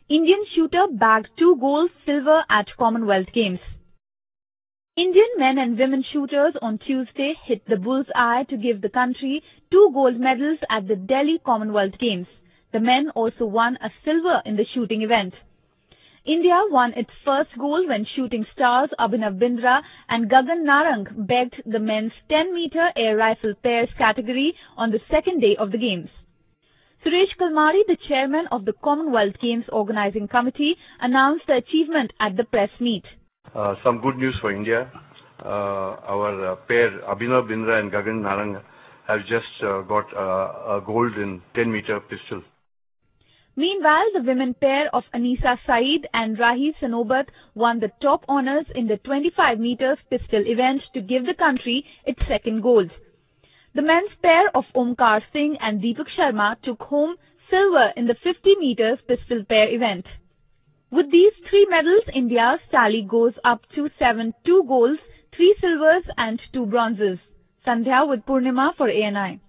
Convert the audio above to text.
Indian shooter bagged 2 gold silver at Commonwealth Games. Indian men and women shooters on Tuesday hit the bull's-eye to give the country 2 gold medals at the Delhi Commonwealth Games. The men also won a silver in the shooting event. India won its first gold when shooting stars Abhinav Bindra and Gagan Narang bagged the men's 10-meter air rifle pairs category on the second day of the Games. Suresh Kalmari, the chairman of the Commonwealth Games Organizing Committee, announced the achievement at the press meet. Some good news for India. Our pair, Abhinav Bindra and Gagan Narang, have just got a gold in 10-meter pistol. Meanwhile, the women pair of Anisa Saeed and Rahi Sanobat won the top honors in the 25 meters pistol event to give the country its second gold. The men's pair of Omkar Singh and Deepak Sharma took home silver in the 50 meters pistol pair event. With these 3 medals, India's tally goes up to 2 golds, 3 silvers and 2 bronzes. Sandhya with Purnima for ANI.